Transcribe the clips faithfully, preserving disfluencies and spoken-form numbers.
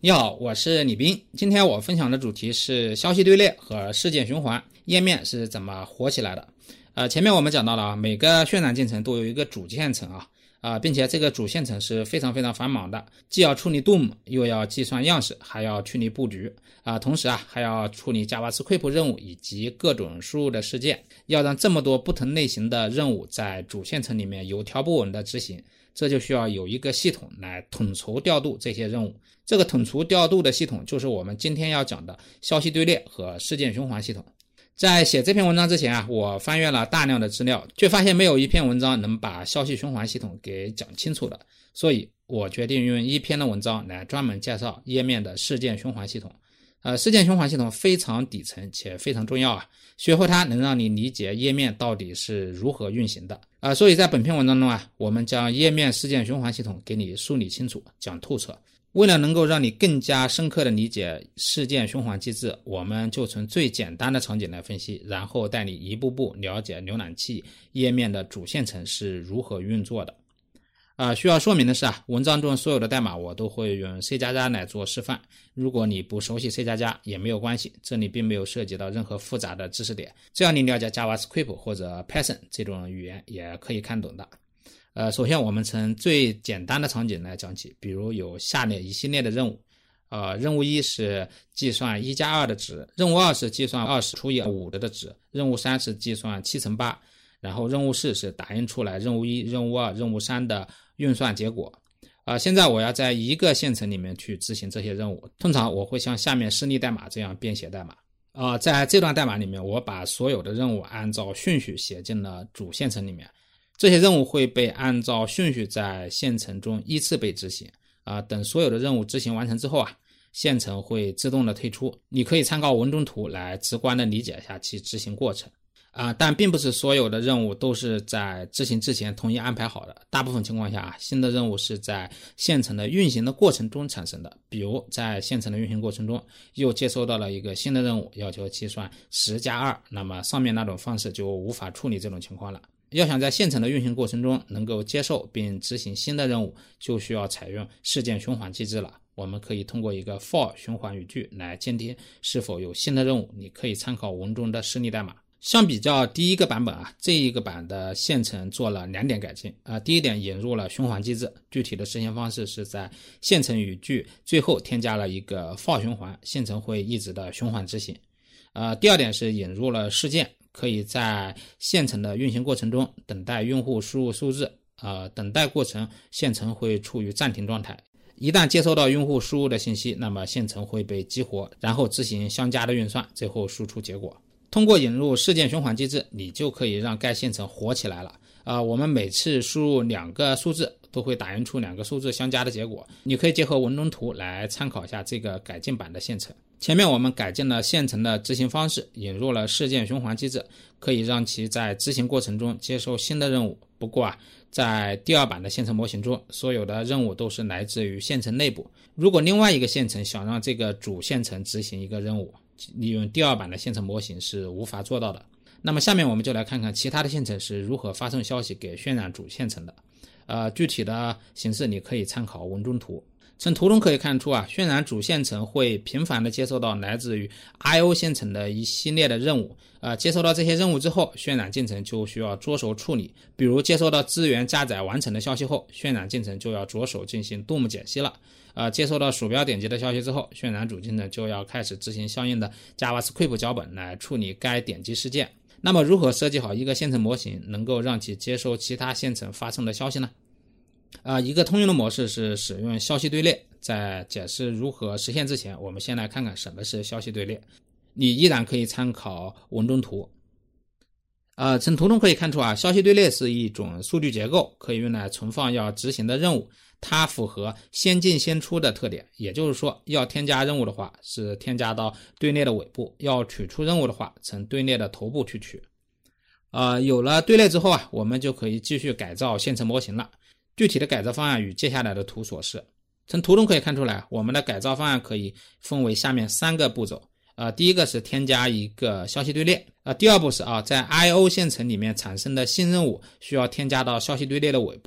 你好，我是李斌。今天我分享的主题是消息队列和事件循环页面是怎么火起来的。呃，前面我们讲到了每个渲染进程都有一个主线程啊，啊、呃，并且这个主线程是非常非常繁忙的，既要处理 D O M， 又要计算样式，还要处理布局啊、呃，同时啊还要处理 JavaScript 任务以及各种输入的事件，要让这么多不同类型的任务在主线程里面有条不紊的执行。这就需要有一个系统来统筹调度这些任务。这个统筹调度的系统就是我们今天要讲的消息队列和事件循环系统。在写这篇文章之前啊，我翻阅了大量的资料，却发现没有一篇文章能把消息循环系统给讲清楚的，所以我决定用一篇的文章来专门介绍页面的事件循环系统。呃，事件循环系统非常底层且非常重要啊，学会它能让你理解页面到底是如何运行的啊、呃。所以在本篇文章中啊，我们将页面事件循环系统给你梳理清楚，讲透彻。为了能够让你更加深刻地理解事件循环机制，我们就从最简单的场景来分析，然后带你一步步了解浏览器页面的主线程是如何运作的。呃，需要说明的是啊，文章中所有的代码我都会用 C 加加 来做示范。如果你不熟悉 C 加加 也没有关系，这里并没有涉及到任何复杂的知识点，只要你了解 JavaScript 或者 Python 这种语言也可以看懂的。呃，首先我们从最简单的场景来讲起，比如有下列一系列的任务。呃，任务一是计算一加二的值，任务二是计算二十除以五的值，任务三是计算七乘八，然后任务四是打印出来任务一、任务二、任务三的运算结果。呃，现在我要在一个线程里面去执行这些任务，通常我会像下面示例代码这样编写代码。呃，在这段代码里面，我把所有的任务按照顺序写进了主线程里面，这些任务会被按照顺序在线程中依次被执行。啊、呃，等所有的任务执行完成之后啊，线程会自动的退出。你可以参考文中图来直观的理解一下其执行过程。啊、呃，但并不是所有的任务都是在执行之前统一安排好的。大部分情况下啊，新的任务是在线程的运行的过程中产生的。比如在线程的运行过程中，又接收到了一个新的任务，要求计算十加二，那么上面那种方式就无法处理这种情况了。要想在线程的运行过程中能够接受并执行新的任务，就需要采用事件循环机制了。我们可以通过一个 for 循环语句来监听是否有新的任务，你可以参考文中的示例代码。相比较第一个版本啊，这一个版的线程做了两点改进啊、呃。第一点引入了循环机制，具体的实现方式是在线程语句最后添加了一个 for 循环，线程会一直的循环执行。呃，第二点是引入了事件，可以在线程的运行过程中等待用户输入数字，呃，等待过程线程会处于暂停状态。一旦接收到用户输入的信息，那么线程会被激活，然后执行相加的运算，最后输出结果。通过引入事件循环机制，你就可以让该线程活起来了。啊、呃，我们每次输入两个数字都会打印出两个数字相加的结果。你可以结合文中图来参考一下这个改进版的线程。前面我们改进了线程的执行方式，引入了事件循环机制，可以让其在执行过程中接受新的任务。不过啊，在第二版的线程模型中，所有的任务都是来自于线程内部。如果另外一个线程想让这个主线程执行一个任务，利用第二版的线程模型是无法做到的。那么下面我们就来看看其他的线程是如何发送消息给渲染主线程的。呃，具体的形式你可以参考文中图。从图中可以看出啊，渲染主线程会频繁地接收到来自于 I O 线程的一系列的任务。呃，接收到这些任务之后，渲染进程就需要着手处理。比如接收到资源加载完成的消息后，渲染进程就要着手进行 D O M 解析了。呃，接收到鼠标点击的消息之后，渲染主进程就要开始执行相应的 JavaScript 脚本来处理该点击事件。那么如何设计好一个线程模型，能够让其接收其他线程发送的消息呢？呃，一个通用的模式是使用消息队列。在解释如何实现之前，我们先来看看什么是消息队列。你依然可以参考文中图。呃，从图中可以看出啊，消息队列是一种数据结构，可以用来存放要执行的任务。它符合先进先出的特点，也就是说，要添加任务的话是添加到队列的尾部，要取出任务的话从队列的头部去取。呃，有了队列之后啊，我们就可以继续改造线程模型了。具体的改造方案与接下来的图所示。从图中可以看出来，我们的改造方案可以分为下面三个步骤。呃，第一个是添加一个消息队列。呃，第二步是啊，在 I O 线程里面产生的新任务需要添加到消息队列的尾部。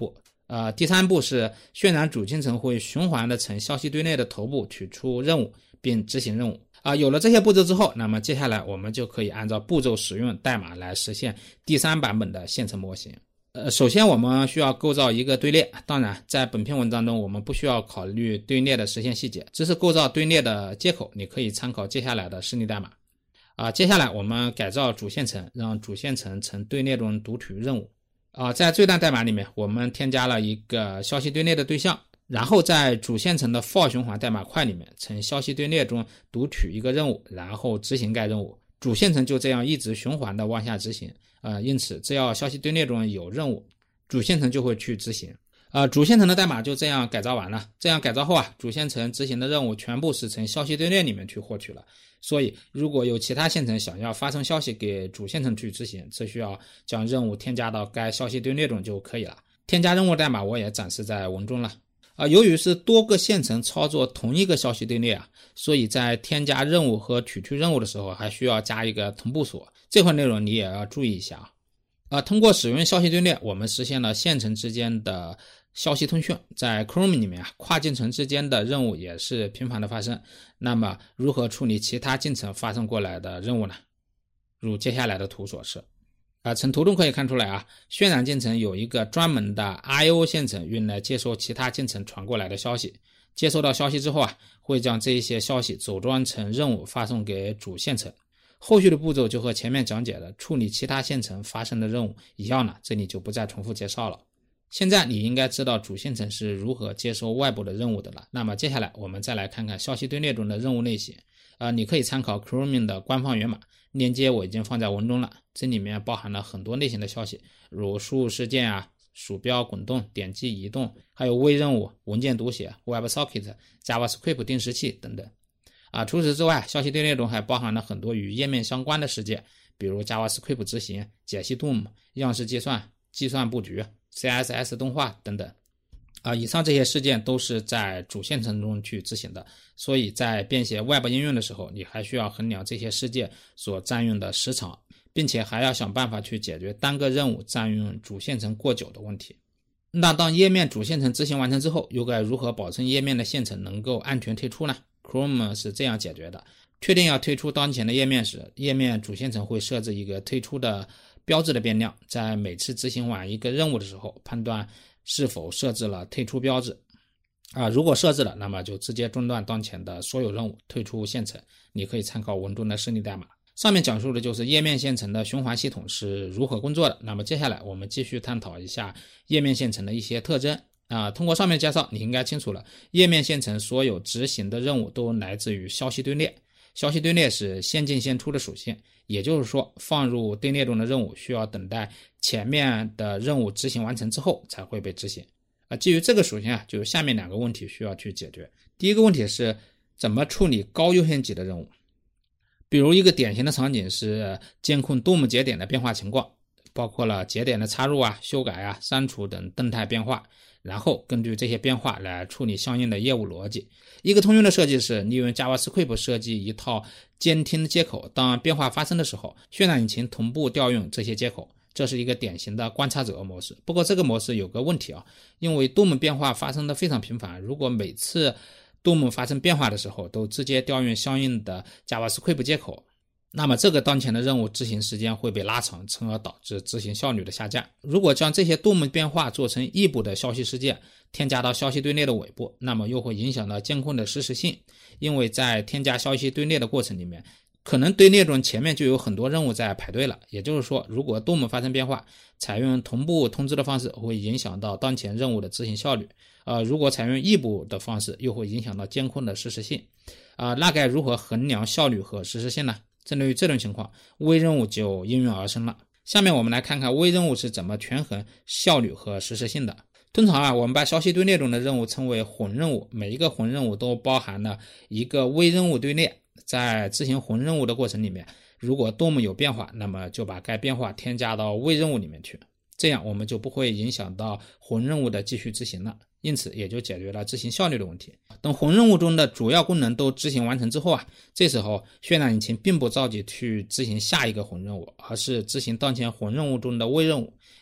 呃，第三步是渲染主进程会循环的从消息队内的头部取出任务并执行任务。啊、呃，有了这些步骤之后，那么接下来我们就可以按照步骤使用代码来实现第三版本的线程模型。呃，首先我们需要构造一个队列，当然在本篇文章中我们不需要考虑队列的实现细节，只是构造队列的接口，你可以参考接下来的示例代码。啊、呃，接下来我们改造主线程，让主线程从队列中读取任务。啊、呃，在这段代码里面，我们添加了一个消息队列的对象，然后在主线程的 for 循环代码块里面，从消息队列中读取一个任务，然后执行该任务。主线程就这样一直循环的往下执行。呃，因此只要消息队列中有任务，主线程就会去执行。呃，主线程的代码就这样改造完了。这样改造后啊，主线程执行的任务全部是从消息队列里面去获取了。所以如果有其他线程想要发送消息给主线程去执行，只需要将任务添加到该消息队列中就可以了。添加任务代码我也展示在文中了。啊、呃，由于是多个线程操作同一个消息队列啊，所以在添加任务和取去任务的时候还需要加一个同步锁，这块内容你也要注意一下啊。呃，通过使用消息队列，我们实现了线程之间的消息通讯。在 Chrome 里面啊，跨进程之间的任务也是频繁的发生。那么如何处理其他进程发生过来的任务呢？如接下来的图所示。啊、呃，从图中可以看出来啊，渲染进程有一个专门的 I O 线程用来接收其他进程传过来的消息。接收到消息之后啊，会将这一些消息组装成任务发送给主线程。后续的步骤就和前面讲解的处理其他线程发生的任务一样了，这里就不再重复介绍了。现在你应该知道主线程是如何接收外部的任务的了。那么接下来我们再来看看消息队列中的任务类型。呃，你可以参考 Chromium 的官方源码，链接我已经放在文中了。这里面包含了很多类型的消息，如输入事件啊、鼠标滚动、点击移动，还有微任务、文件读写、WebSocket、JavaScript 定时器等等。啊，除此之外，消息队列中还包含了很多与页面相关的事件，比如 JavaScript 执行、解析 D O M、样式计算、计算布局、C S S 动画等等。啊，以上这些事件都是在主线程中去执行的，所以在编写 Web 应用的时候，你还需要衡量这些事件所占用的时长，并且还要想办法去解决单个任务占用主线程过久的问题。那当页面主线程执行完成之后，又该如何保证页面的线程能够安全退出呢？ Chrome 是这样解决的。确定要退出当前的页面时，页面主线程会设置一个退出的标志的变量，在每次执行完一个任务的时候，判断是否设置了退出标志。啊，如果设置了，那么就直接中断当前的所有任务，退出线程。你可以参考文中的示例代码。上面讲述的就是页面线程的循环系统是如何工作的。那么接下来我们继续探讨一下页面线程的一些特征。啊，通过上面介绍，你应该清楚了，页面线程所有执行的任务都来自于消息队列。消息队列是先进先出的属性，也就是说，放入队列中的任务需要等待前面的任务执行完成之后才会被执行。啊，基于这个属性啊，就有下面两个问题需要去解决。第一个问题是怎么处理高优先级的任务。比如一个典型的场景是监控 D O M 节点的变化情况，包括了节点的插入啊、修改啊、删除等动态变化，然后根据这些变化来处理相应的业务逻辑。一个通用的设计是利用 JavaScript 设计一套监听接口，当变化发生的时候，渲染引擎同步调用这些接口，这是一个典型的观察者模式。不过这个模式有个问题啊，因为 D O M 变化发生的非常频繁，如果每次 D O M 发生变化的时候都直接调用相应的 JavaScript 接口，那么这个当前的任务执行时间会被拉长，从而导致执行效率的下降。如果将这些 D O M 变化做成异步的消息事件，添加到消息队列的尾部，那么又会影响到监控的实时性。因为在添加消息队列的过程里面，可能队列中前面就有很多任务在排队了。也就是说，如果 D O M 发生变化，采用同步通知的方式会影响到当前任务的执行效率。呃，如果采用异步的方式，又会影响到监控的实时性。啊、呃，那该如何衡量效率和实时性呢？针对于这种情况，微任务就应运而生了。下面我们来看看微任务是怎么权衡效率和实时性的。通常啊，我们把消息队列中的任务称为混任务，每一个混任务都包含了一个微任务队列。在执行混任务的过程里面，如果 D O M 有变化，那么就把该变化添加到微任务里面去，这样我们就不会影响到混任务的继续执行了，因此也就解决了执行效率的问题。等混任务中的主要功能都执行完成之后啊，这时候渲染引擎并不着急去执行下一个混任务，而是执行当前混任务中的微任务，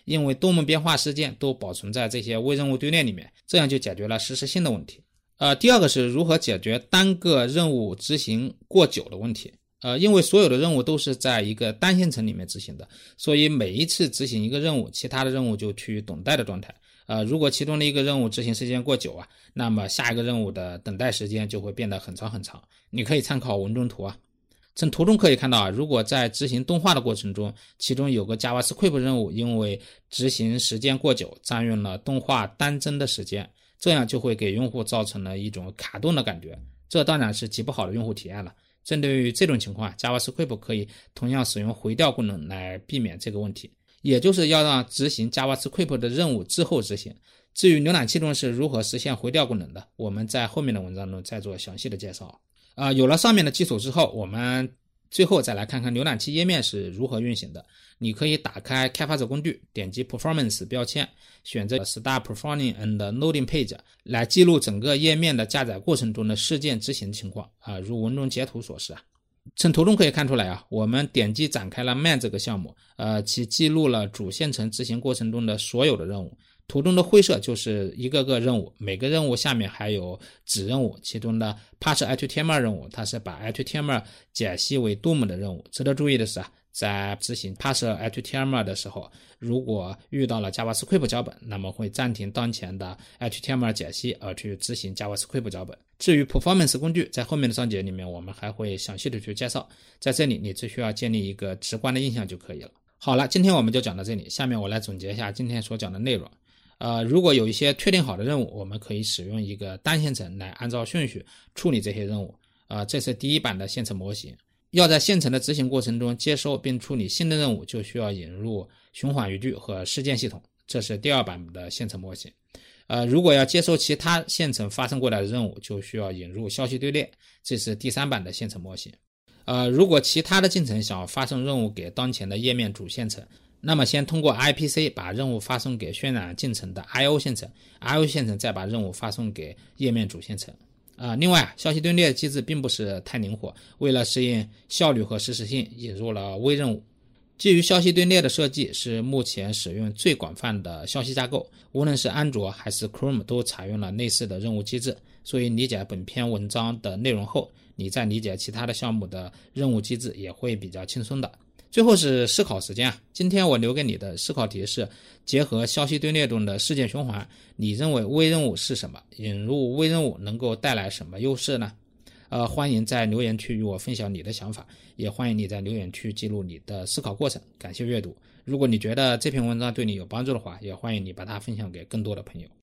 因为多门变化事件都保存在这些微任务队列里面，这样就解决了实时性的问题。呃，第二个是如何解决单个任务执行过久的问题。呃，因为所有的任务都是在一个单线程里面执行的，所以每一次执行一个任务，其他的任务就处于等待的状态。呃，如果其中的一个任务执行时间过久啊，那么下一个任务的等待时间就会变得很长很长。你可以参考文中图啊。从图中可以看到啊，如果在执行动画的过程中，其中有个 JavaScript 任务因为执行时间过久，占用了动画单帧的时间，这样就会给用户造成了一种卡顿的感觉，这当然是极不好的用户体验了。针对于这种情况 JavaScript 可以同样使用回调功能来避免这个问题，也就是要让执行 JavaScript 的任务之后执行。至于浏览器中是如何实现回调功能的，我们在后面的文章中再做详细的介绍。啊、呃，有了上面的基础之后，我们最后再来看看浏览器页面是如何运行的。你可以打开开发者工具，点击 Performance 标签，选择 Start Performing and Loading Page 来记录整个页面的加载过程中的事件执行情况啊，如文中截图所示啊。从图中可以看出来啊，我们点击展开了 Man 这个项目，呃，其记录了主线程执行过程中的所有的任务。图中的灰色就是一个个任务，每个任务下面还有子任务，其中的 Parse_html 任务，它是把 H T M L 解析为 D O M 的任务。值得注意的是啊，在执行 Parse_html 的时候，如果遇到了 JavaScript 脚本，那么会暂停当前的 H T M L 解析而去执行 JavaScript 脚本。至于 Performance 工具，在后面的章节里面我们还会详细的去介绍，在这里你只需要建立一个直观的印象就可以了。好了，今天我们就讲到这里，下面我来总结一下今天所讲的内容。呃，如果有一些确定好的任务，我们可以使用一个单线程来按照顺序处理这些任务。呃，这是第一版的线程模型。要在线程的执行过程中接收并处理新的任务，就需要引入循环语句和事件系统，这是第二版的线程模型。呃，如果要接收其他线程发生过来的任务，就需要引入消息队列，这是第三版的线程模型。呃，如果其他的进程想要发送任务给当前的页面主线程，那么先通过 I P C 把任务发送给渲染进程的 I O 线程 ，I O 线程再把任务发送给页面主线程。啊、呃，另外，消息队列机制并不是太灵活，为了适应效率和实时性，引入了微任务。基于消息队列的设计是目前使用最广泛的消息架构，无论是安卓还是 Chrome 都采用了类似的任务机制。所以理解本篇文章的内容后，你在理解其他的项目的任务机制也会比较轻松的。最后是思考时间啊，今天我留给你的思考题是：结合消息队列中的事件循环，你认为微任务是什么？引入微任务能够带来什么优势呢？呃，欢迎在留言区与我分享你的想法，也欢迎你在留言区记录你的思考过程。感谢阅读。如果你觉得这篇文章对你有帮助的话，也欢迎你把它分享给更多的朋友。